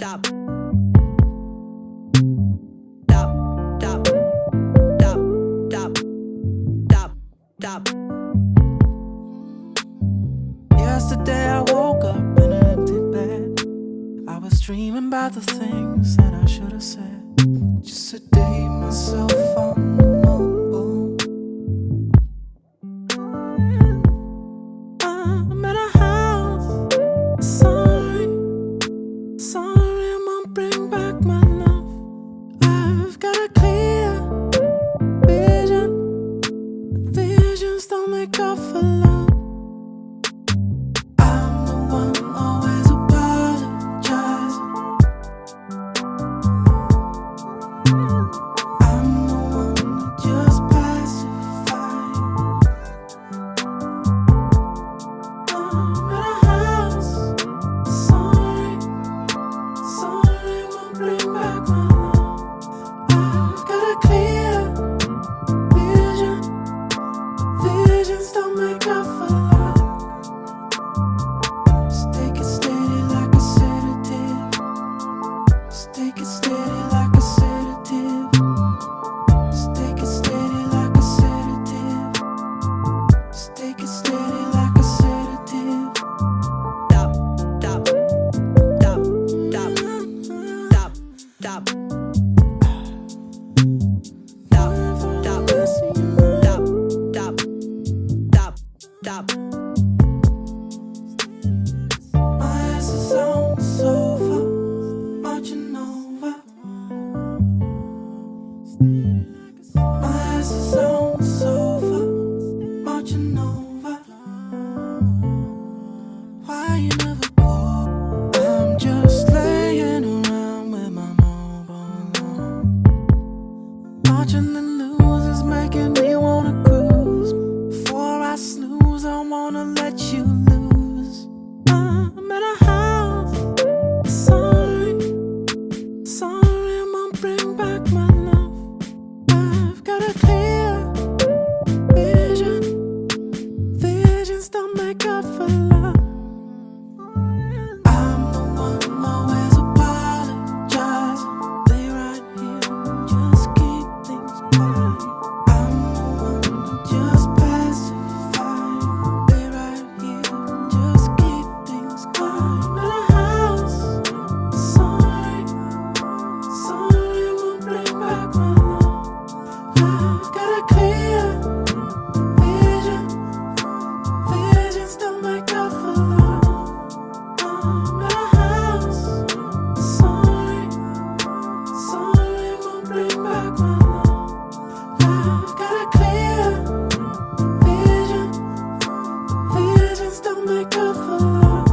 Stop. Stop. Stop. Stop. Stop. Stop. Stop. Yesterday I woke up in an empty bed. I was dreaming about the things that I should have said. Just sedate myself on the mobile. I'm at a house. Sorry, sorry, I won't bring back my love. I've got a clear vision. Visions don't make up for love. I'm the one always apologizing. I'm the one that just pacified. I'm at a house. Sorry, sorry, won't bring back my love. I've got a clear vision. Visions don't make up for love. Just take it steady like a sedative. Just take it steady like a sedative. Just take it steady like a sedative. Just take it steady like a sedative. Stop. Stop. Stop. Stop. Stop. Stop. Stop. Stop. Stop. Stop. Stop. Stop. My ass is on the sofa, watching over. My ass is on the sofa, watching over. Why you never call? I'm just laying around with my mobile on. Watching the news is making me wanna cruise. Before I snooze, I wanna let you lose. I'm at a house. Sorry, sorry, I won't bring back my love. I've got a clear vision. Visions don't make up for love. I'm the one always apologizing. Lay right here and just keep things quiet. I'm the one that just pacified. Lay right here and just keep things quiet. I'm at a house. Sorry, sorry, won't bring back my love. I've got a clear vision. Visions don't make up for love. I'm at a house. Sorry, sorry, won't bring back my love. I've got a clear vision. Visions don't make up for love.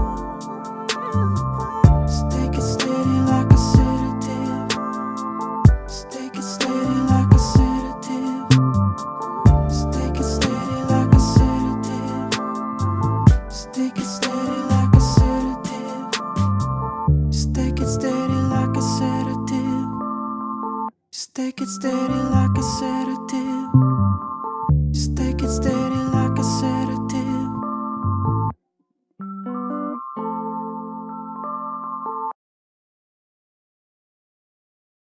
Just take it steady like a sedative. Just take it steady like a sedative. Just take it steady like a sedative. Just take it steady like a sedative. Just take it steady like a sedative. Just take it steady like a sedative. Just take it steady.